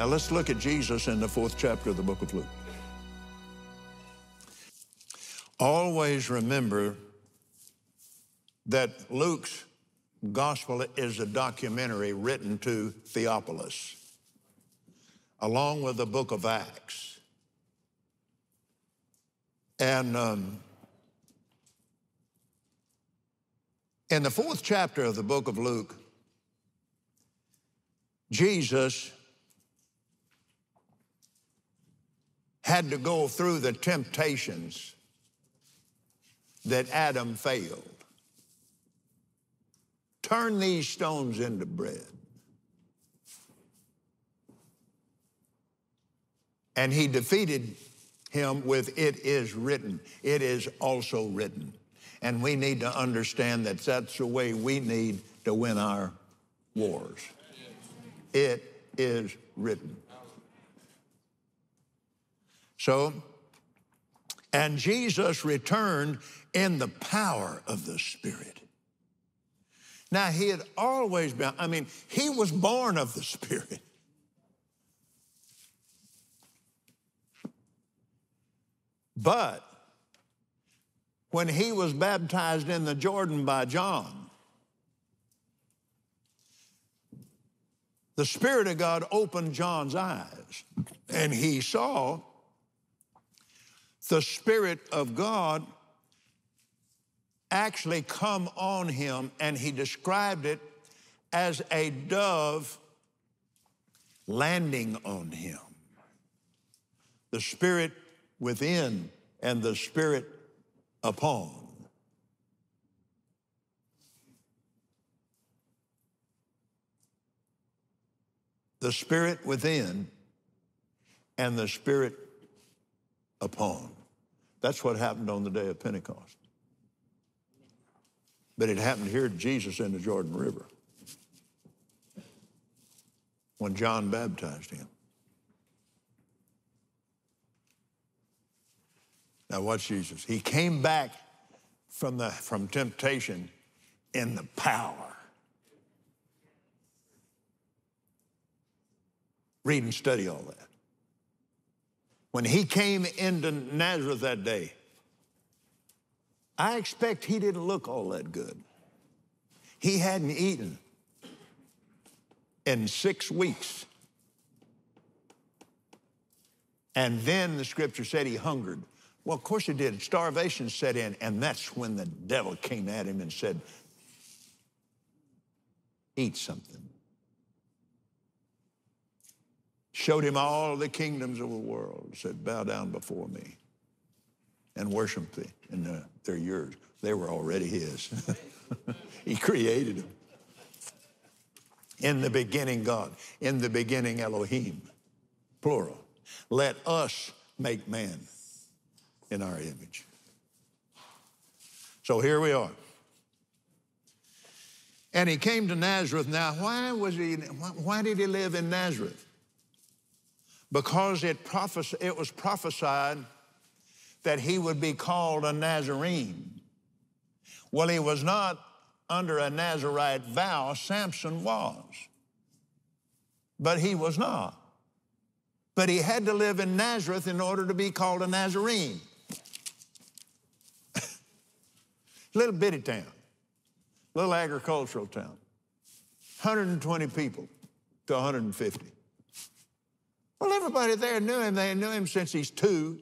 Now let's look at Jesus in the 4th chapter of the book of Luke. Always remember that Luke's gospel is a documentary written to Theophilus, along with the book of Acts. And in the 4th chapter of the book of Luke, Jesus had to go through the temptations that Adam failed. Turn these stones into bread. And he defeated him with, it is written. It is also written. And we need to understand that that's the way we need to win our wars. It is written. So, and Jesus returned in the power of the Spirit. Now, he had always been, he was born of the Spirit. But when he was baptized in the Jordan by John, the Spirit of God opened John's eyes, and he saw the Spirit of God actually come on him, and he described it as a dove landing on him. The Spirit within and the Spirit upon. The Spirit within and the Spirit upon. That's what happened on the day of Pentecost. But it happened here to Jesus in the Jordan River when John baptized him. Now watch Jesus. He came back from temptation in the power. Read and study all that. When he came into Nazareth that day, I expect he didn't look all that good. He hadn't eaten in 6 weeks. And then the scripture said he hungered. Well, of course it did. Starvation set in, and that's when the devil came at him and said, eat something. Showed him all the kingdoms of the world, said, bow down before me and worship me. And they're yours. They were already his. He created them. In the beginning, God. In the beginning, Elohim. Plural. Let us make man in our image. So here we are. And he came to Nazareth. Now, why did he live in Nazareth? Because it was prophesied that he would be called a Nazarene. Well, he was not under a Nazarite vow. Samson was. But he was not. But he had to live in Nazareth in order to be called a Nazarene. Little bitty town, little agricultural town, 120 people to 150. Well, everybody there knew him. They knew him since he's 2.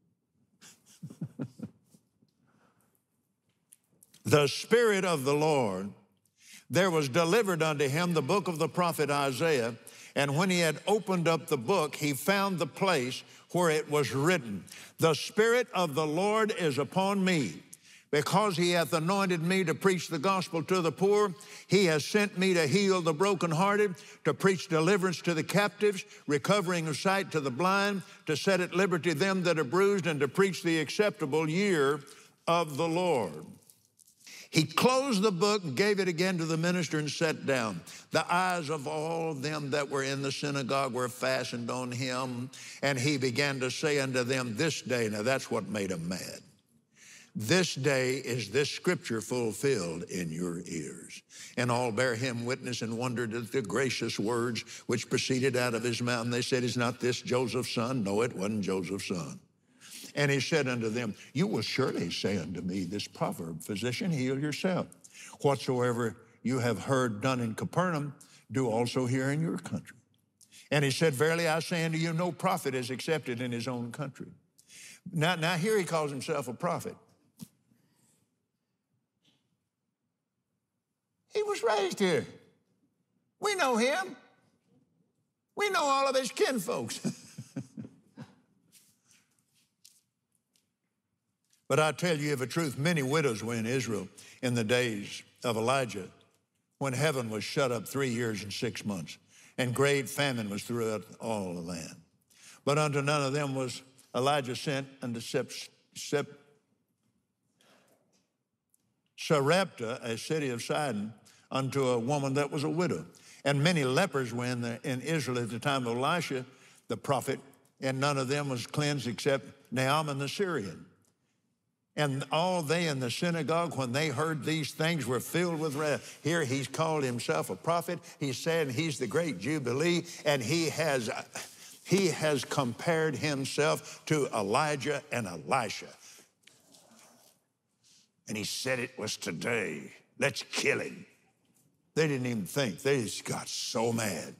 The Spirit of the Lord, there was delivered unto him the book of the prophet Isaiah, and when he had opened up the book, he found the place where it was written, the Spirit of the Lord is upon me, because he hath anointed me to preach the gospel to the poor. He has sent me to heal the brokenhearted, to preach deliverance to the captives, recovering of sight to the blind, to set at liberty them that are bruised, and to preach the acceptable year of the Lord. He closed the book and gave it again to the minister and sat down. The eyes of all them that were in the synagogue were fastened on him, and he began to say unto them this day, now that's what made him mad. this day is this scripture fulfilled in your ears. And all bare him witness and wondered at the gracious words which proceeded out of his mouth. And they said, is not this Joseph's son? No, it wasn't Joseph's son. And he said unto them, you will surely say unto me this proverb, physician, heal yourself. Whatsoever you have heard done in Capernaum, do also here in your country. And he said, verily I say unto you, no prophet is accepted in his own country. Now here he calls himself a prophet. He was raised here. We know him. We know all of his kinfolks. But I tell you of a truth, many widows were in Israel in the days of Elijah, when heaven was shut up 3 years and 6 months, and great famine was throughout all the land. But unto none of them was Elijah sent unto Sarepta, a city of Sidon, unto a woman that was a widow. And many lepers were in Israel at the time of Elisha, the prophet, and none of them was cleansed except Naaman the Syrian. And all they in the synagogue, when they heard these things, were filled with wrath. Here he's called himself a prophet. He's saying he's the great Jubilee, and he has compared himself to Elijah and Elisha. And he said it was today. Let's kill him. They didn't even think. They just got so mad.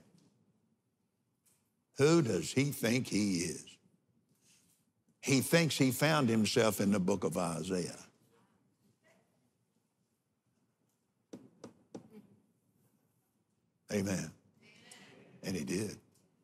Who does he think he is? He thinks he found himself in the book of Isaiah. Amen. And he did.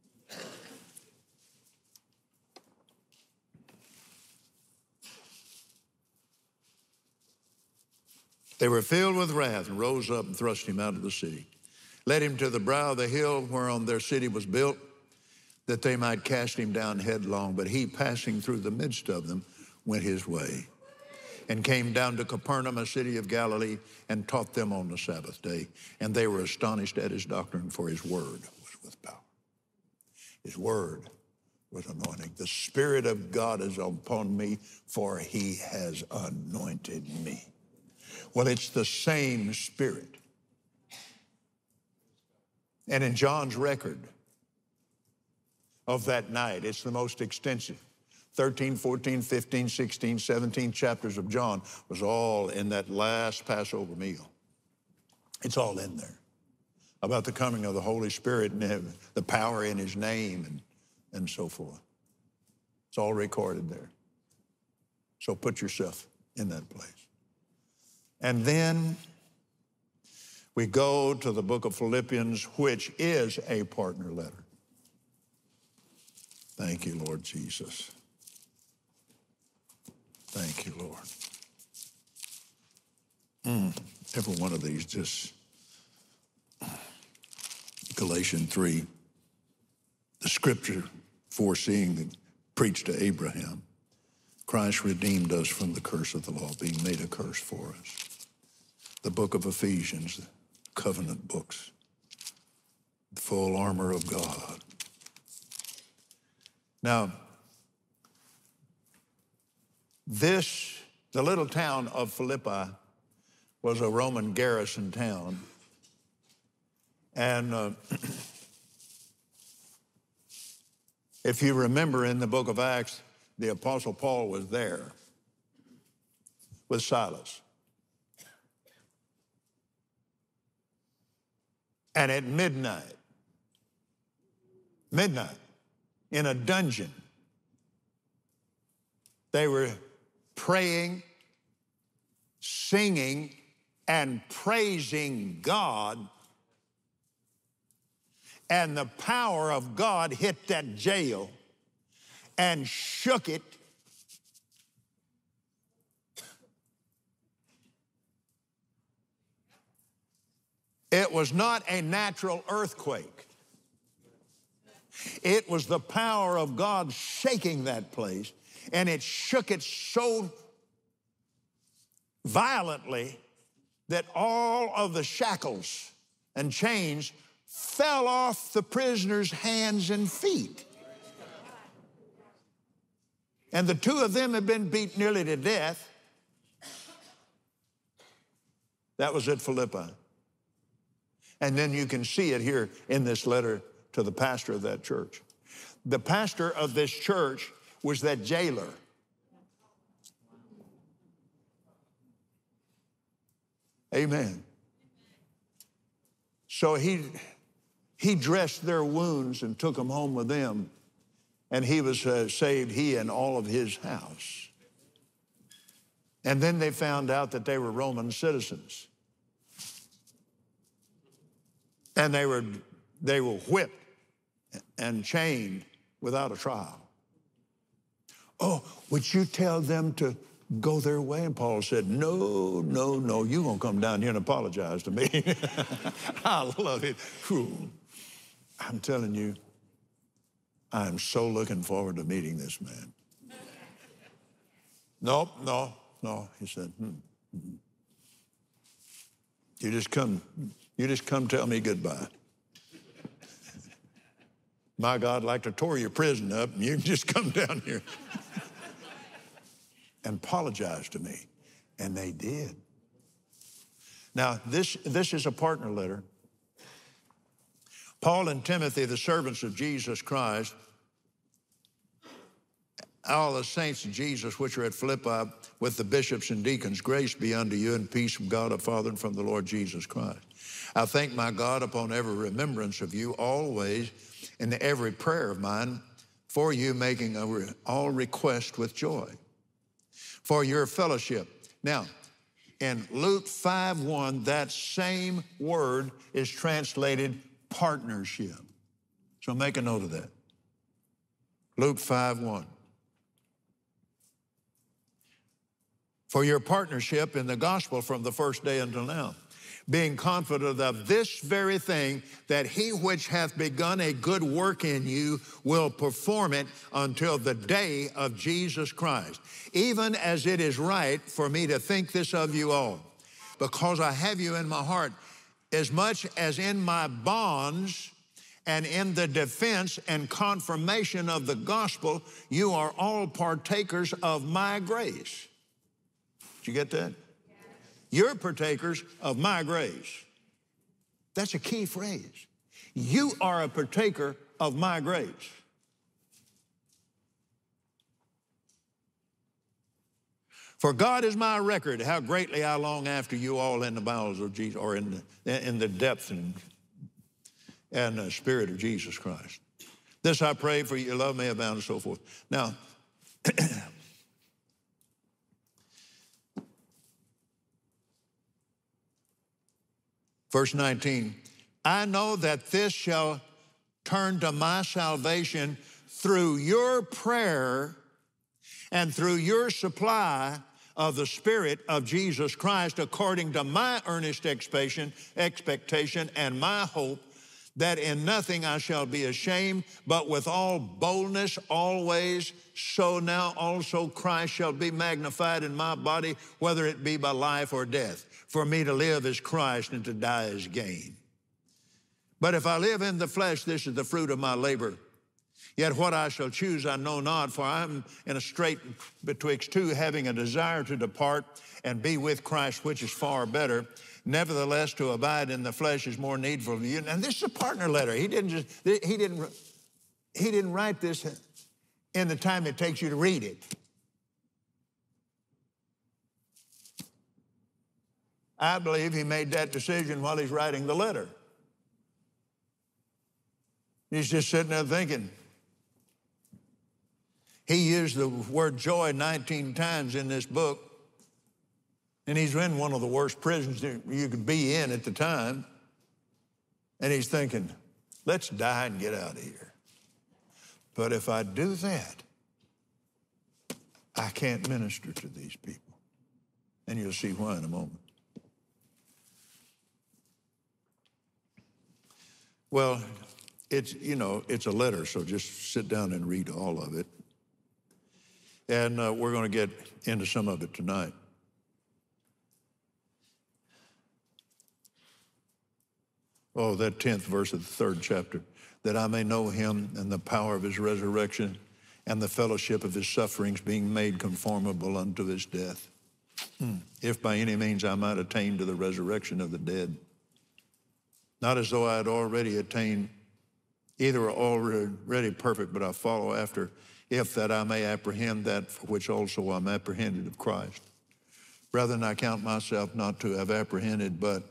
They were filled with wrath and rose up and thrust him out of the city. Led him to the brow of the hill whereon their city was built, that they might cast him down headlong. But he, passing through the midst of them, went his way and came down to Capernaum, a city of Galilee, and taught them on the Sabbath day. And they were astonished at his doctrine, for his word was with power. His word was anointing. The Spirit of God is upon me, for he has anointed me. Well, it's the same Spirit. And in John's record of that night, it's the most extensive. 13, 14, 15, 16, 17 chapters of John was all in that last Passover meal. It's all in there about the coming of the Holy Spirit and the power in his name and so forth. It's all recorded there. So put yourself in that place. And then we go to the book of Philippians, which is a partner letter. Thank you, Lord Jesus. Thank you, Lord. Every one of these just, Galatians 3, the scripture foreseeing that preached to Abraham, Christ redeemed us from the curse of the law, being made a curse for us. The book of Ephesians, the covenant books, the full armor of God. Now, the little town of Philippi was a Roman garrison town. And if you remember in the book of Acts, the Apostle Paul was there with Silas. And at midnight, in a dungeon, they were praying, singing, and praising God. And the power of God hit that jail and shook it. It was not a natural earthquake. It was the power of God shaking that place, and it shook it so violently that all of the shackles and chains fell off the prisoners' hands and feet. And the two of them had been beat nearly to death, That was at Philippi. And then you can see it here in this letter to the pastor of that church. The pastor of this church was that jailer. Amen. So he dressed their wounds and took them home with them. And he was saved, he and all of his house. And then they found out that they were Roman citizens. And they were whipped and chained without a trial. Oh, would you tell them to go their way? And Paul said, no, no, no, you're going to come down here and apologize to me. I love it. Whew. I'm telling you, I'm so looking forward to meeting this man. No, he said, You just come tell me goodbye. My God, like to tore your prison up, and you can just come down here and apologize to me. And they did. Now, this is a partner letter. Paul and Timothy, the servants of Jesus Christ, all the saints of Jesus which are at Philippi, with the bishops and deacons, grace be unto you and peace from God our Father and from the Lord Jesus Christ. I thank my God upon every remembrance of you always in every prayer of mine for you, making all request with joy for your fellowship. Now, in Luke 5:1, that same word is translated partnership. So make a note of that. Luke 5:1. For your partnership in the gospel from the first day until now, being confident of this very thing, that he which hath begun a good work in you will perform it until the day of Jesus Christ. Even as it is right for me to think this of you all, because I have you in my heart, as much as in my bonds and in the defense and confirmation of the gospel, you are all partakers of my grace. Did you get that? You're partakers of my grace. That's a key phrase. You are a partaker of my grace. For God is my record, how greatly I long after you all in the bowels of Jesus, or in the depth and spirit of Jesus Christ. This I pray, for your love may abound, and so forth. Now, verse 19, I know that this shall turn to my salvation through your prayer and through your supply of the Spirit of Jesus Christ, according to my earnest expectation and my hope, that in nothing I shall be ashamed, but with all boldness always, so now also Christ shall be magnified in my body, whether it be by life or death. For me to live is Christ, and to die is gain. But if I live in the flesh, this is the fruit of my labor. Yet what I shall choose I know not, for I am in a strait betwixt two, having a desire to depart and be with Christ, which is far better. Nevertheless, to abide in the flesh is more needful to you. And this is a partner letter. He didn't write this in the time it takes you to read it. I believe he made that decision while he's writing the letter. He's just sitting there thinking. He used the word joy 19 times in this book, and he's in one of the worst prisons you could be in at the time, and he's thinking, let's die and get out of here. But if I do that, I can't minister to these people. And you'll see why in a moment. Well, it's a letter, so just sit down and read all of it. And we're going to get into some of it tonight. Oh, that 10th verse of the 3rd chapter. That I may know him and the power of his resurrection and the fellowship of his sufferings, being made conformable unto his death. If by any means I might attain to the resurrection of the dead. Not as though I had already attained, either already perfect, but I follow after, if that I may apprehend that for which also I'm apprehended of Christ. Brethren, I count myself not to have apprehended, but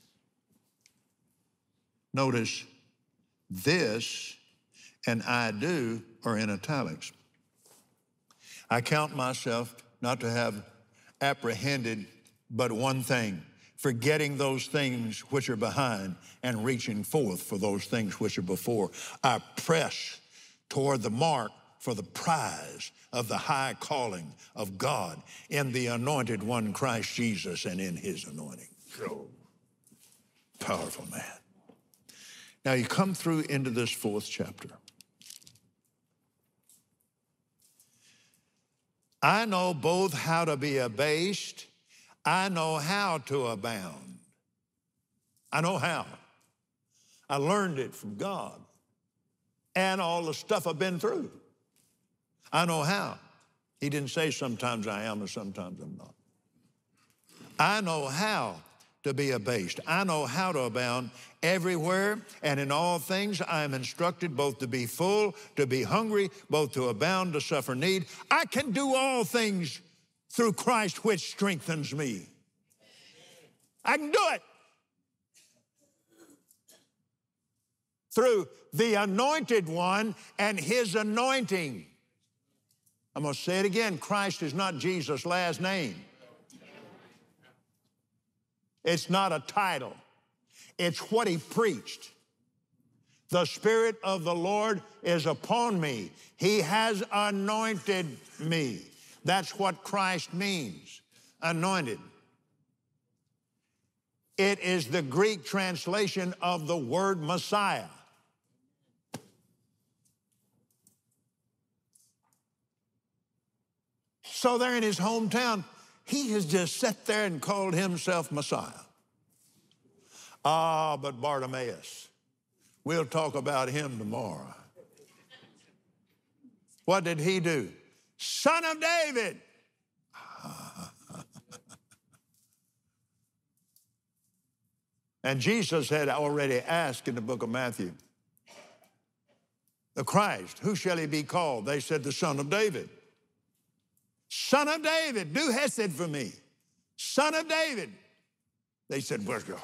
notice this and I do are in italics. I count myself not to have apprehended but one thing, forgetting those things which are behind and reaching forth for those things which are before. I press toward the mark for the prize of the high calling of God in the anointed one, Christ Jesus, and in his anointing. Oh, powerful man. Now you come through into this 4th chapter. I know both how to be abased, I know how to abound. I know how. I learned it from God and all the stuff I've been through. I know how. He didn't say sometimes I am or sometimes I'm not. I know how to be abased. I know how to abound everywhere and in all things. I am instructed both to be full, to be hungry, both to abound, to suffer need. I can do all things through Christ which strengthens me. I can do it. Through the anointed one and his anointing. I'm going to say it again. Christ is not Jesus' last name. It's not a title. It's what he preached. The Spirit of the Lord is upon me. He has anointed me. That's what Christ means, anointed. It is the Greek translation of the word Messiah. So there in his hometown, he has just sat there and called himself Messiah. But Bartimaeus, we'll talk about him tomorrow. What did he do? Son of David. And Jesus had already asked in the book of Matthew, the Christ, who shall he be called? They said, the Son of David. Son of David, do hesed for me. Son of David. They said,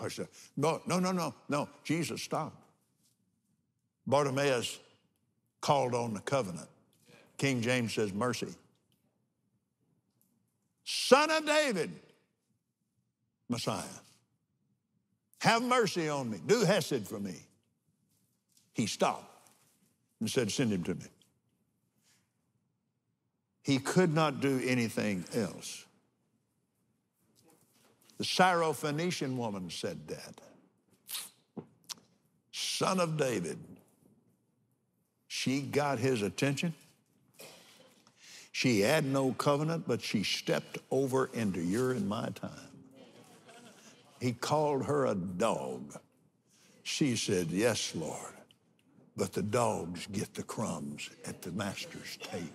no. Jesus, stop. Bartimaeus called on the covenant. King James says mercy. Son of David, Messiah, have mercy on me. Do hesed for me. He stopped and said, send him to me. He could not do anything else. The Syrophoenician woman said that. Son of David. She got his attention. She had no covenant, but she stepped over into your and my time. He called her a dog. She said, yes, Lord, but the dogs get the crumbs at the master's table.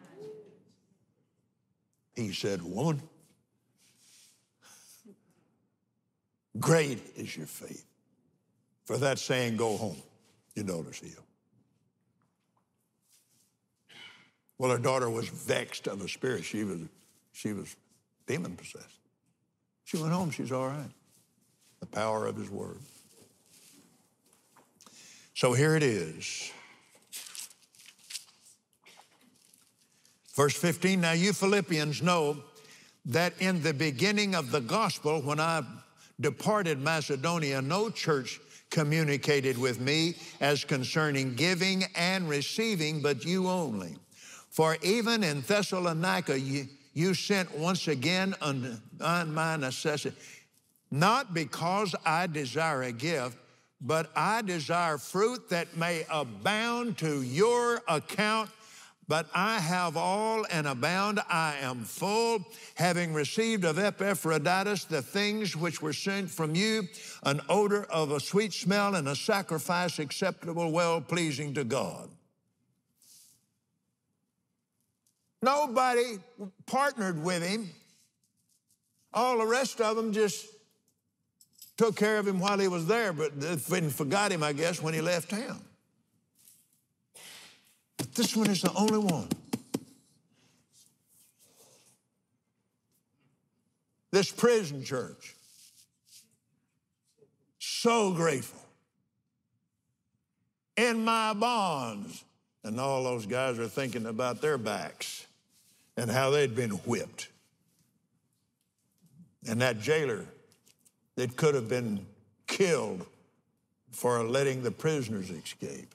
He said, woman, great is your faith. For that saying, go home, your daughter's healed. Well, her daughter was vexed of a spirit. She was demon possessed. She went home, she's all right. The power of his word. So here it is. Verse 15, now you Philippians know that in the beginning of the gospel, when I departed Macedonia, no church communicated with me as concerning giving and receiving, but you only. For even in Thessalonica, you sent once again on my necessity, not because I desire a gift, but I desire fruit that may abound to your account. But I have all and abound, I am full, having received of Epaphroditus the things which were sent from you, an odor of a sweet smell and a sacrifice acceptable, well-pleasing to God. Nobody partnered with him All the rest of them just took care of him while he was there, but then forgot him, I guess, when he left town. But this one is the only one. This prison church, so grateful. In my bonds. And all those guys are thinking about their backs and how they'd been whipped. And that jailer that could have been killed for letting the prisoners escape.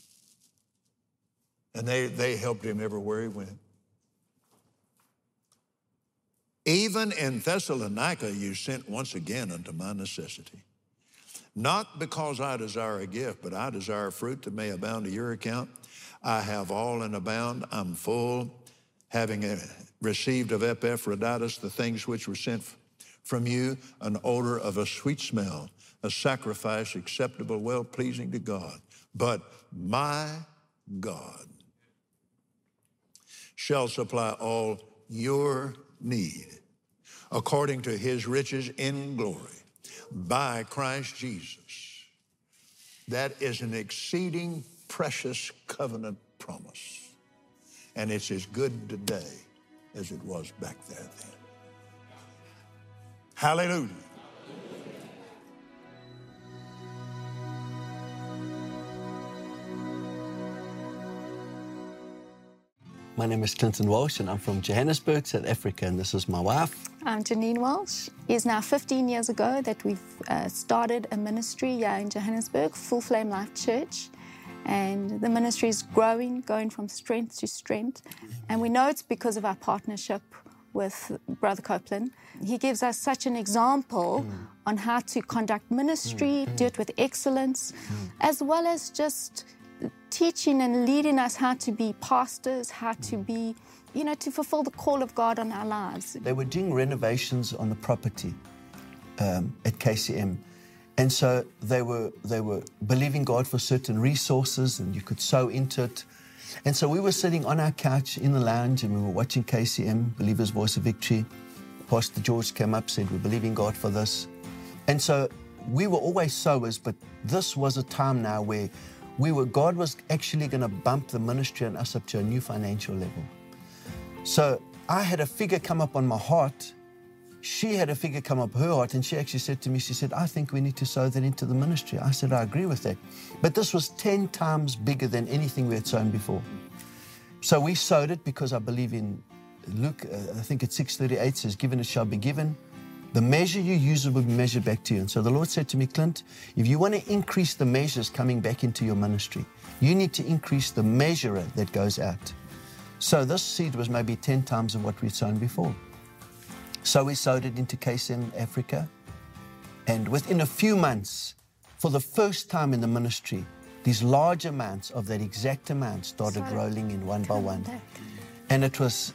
And they helped him everywhere he went. Even in Thessalonica you sent once again unto my necessity. Not because I desire a gift, but I desire fruit that may abound to your account. I have all and abound. I'm full, having received of Epaphroditus the things which were sent from you, an odor of a sweet smell, a sacrifice acceptable, well-pleasing to God. But my God shall supply all your need according to his riches in glory by Christ Jesus. That is an exceeding precious covenant promise. And it's as good today as it was back there then. Hallelujah. My name is Clinton Walsh, and I'm from Johannesburg, South Africa, and this is my wife. I'm Janine Walsh. It is now 15 years ago that we've started a ministry here in Johannesburg, Full Flame Life Church. And the ministry is growing, going from strength to strength. And we know it's because of our partnership with Brother Copeland. He gives us such an example on how to conduct ministry, do it with excellence, as well as just teaching and leading us how to be pastors, how to be, to fulfill the call of God on our lives. They were doing renovations on the property at KCM. And so they were believing God for certain resources, and you could sow into it. And so we were sitting on our couch in the lounge, and we were watching KCM, Believer's Voice of Victory. Pastor George came up, said, we're believing God for this. And so we were always sowers, but this was a time now where God was actually going to bump the ministry and us up to a new financial level. So I had a figure come up on my heart. She had a figure come up her heart, and she actually said to me, she said, I think we need to sow that into the ministry. I said, I agree with that. But this was 10 times bigger than anything we had sown before. So we sowed it because I believe in Luke, I think it's 6:38 says, given it shall be given. The measure you use will be measured back to you. And so the Lord said to me, Clint, if you want to increase the measures coming back into your ministry, you need to increase the measurer that goes out. So this seed was maybe 10 times of what we'd sown before. So we sowed it into KCM Africa. And within a few months, for the first time in the ministry, these large amounts of that exact amount started rolling in one by one. And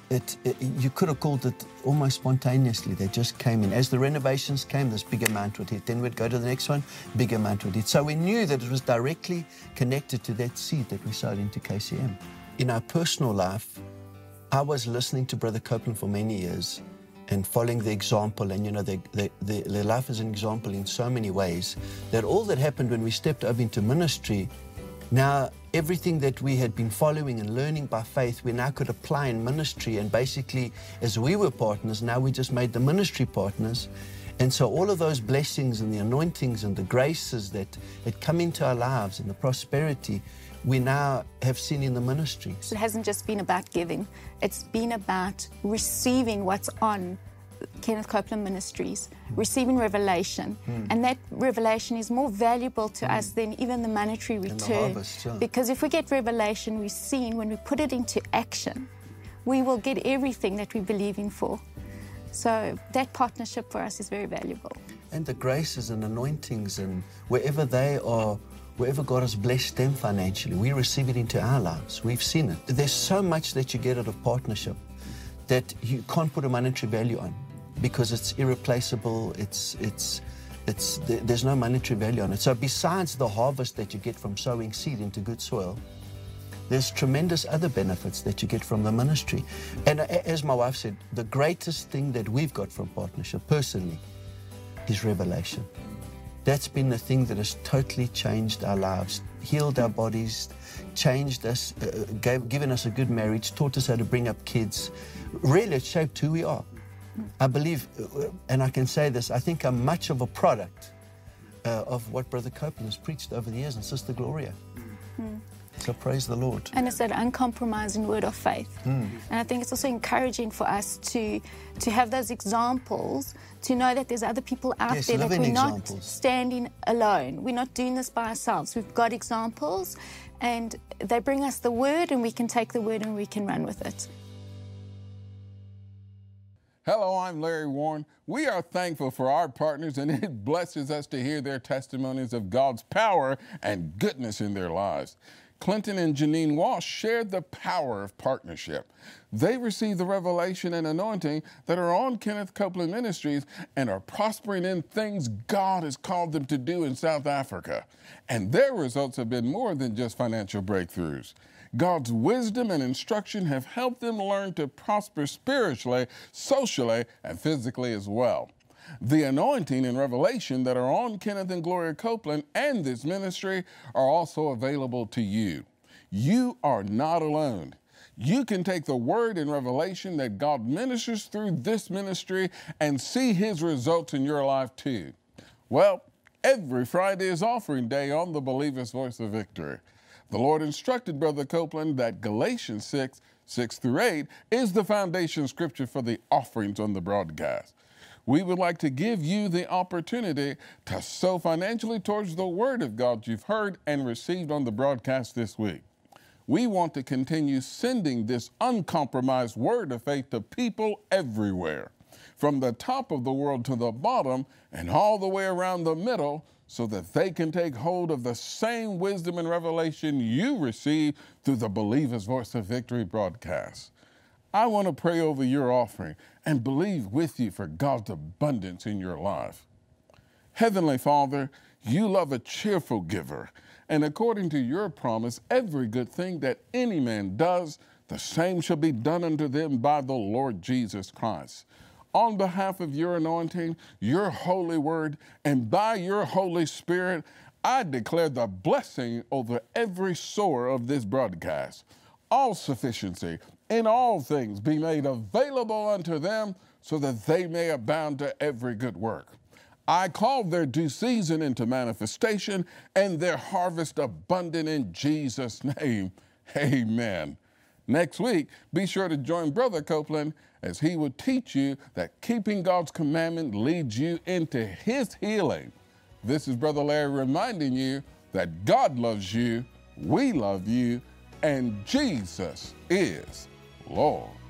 you could have called it almost spontaneously. They just came in. As the renovations came, this big amount would hit. Then we'd go to the next one, big amount would hit. So we knew that it was directly connected to that seed that we sowed into KCM. In our personal life, I was listening to Brother Copeland for many years and following the example. And, their life is an example in so many ways that all that happened when we stepped up into ministry, now everything that we had been following and learning by faith, we now could apply in ministry. And basically, as we were partners, now we just made the ministry partners. And so all of those blessings and the anointings and the graces that had come into our lives and the prosperity, we now have seen in the ministry. It hasn't just been about giving. It's been about receiving what's on Kenneth Copeland Ministries, receiving revelation. And that revelation is more valuable to us than even the monetary return. Because if we get revelation we've seen, when we put it into action, we will get everything that we're believing for. So that partnership for us is very valuable. And the graces and anointings, and wherever they are, wherever God has blessed them financially, we receive it into our lives. We've seen it. There's so much that you get out of partnership that you can't put a monetary value on, because it's irreplaceable. There's no monetary value on it. So besides the harvest that you get from sowing seed into good soil, there's tremendous other benefits that you get from the ministry. And as my wife said, the greatest thing that we've got from partnership, personally, is revelation. That's been the thing that has totally changed our lives, healed our bodies, changed us, given us a good marriage, taught us how to bring up kids. Really, it shaped who we are. I believe, and I can say this, I think I'm much of a product of what Brother Copeland has preached over the years, and Sister Gloria. So praise the Lord. And it's that uncompromising word of faith. And I think it's also encouraging for us to have those examples, to know that there's other people out there, that we're not standing alone. We're not doing this by ourselves. We've got examples, and they bring us the word, and we can take the word and we can run with it. Hello, I'm Larry Warren. We are thankful for our partners, and it blesses us to hear their testimonies of God's power and goodness in their lives. Clinton and Janine Walsh shared the power of partnership. They received the revelation and anointing that are on Kenneth Copeland Ministries and are prospering in things God has called them to do in South Africa. And their results have been more than just financial breakthroughs. God's wisdom and instruction have helped them learn to prosper spiritually, socially, and physically as well. The anointing and revelation that are on Kenneth and Gloria Copeland and this ministry are also available to you. You are not alone. You can take the word and revelation that God ministers through this ministry and see His results in your life too. Well, every Friday is offering day on the Believer's Voice of Victory. The Lord instructed Brother Copeland that Galatians 6:6-8 is the foundation scripture for the offerings on the broadcast. We would like to give you the opportunity to sow financially towards the Word of God you've heard and received on the broadcast this week. We want to continue sending this uncompromised word of faith to people everywhere, from the top of the world to the bottom and all the way around the middle, so that they can take hold of the same wisdom and revelation you receive through the Believer's Voice of Victory broadcast. I want to pray over your offering and believe with you for God's abundance in your life. Heavenly Father, you love a cheerful giver, and according to your promise, every good thing that any man does, the same shall be done unto them by the Lord Jesus Christ. On behalf of your anointing, your holy word, and by your Holy Spirit, I declare the blessing over every sower of this broadcast. All sufficiency in all things be made available unto them, so that they may abound to every good work. I call their due season into manifestation and their harvest abundant in Jesus' name. Amen. Next week, be sure to join Brother Copeland as he will teach you that keeping God's commandment leads you into His healing. This is Brother Larry reminding you that God loves you, we love you, and Jesus is Lord.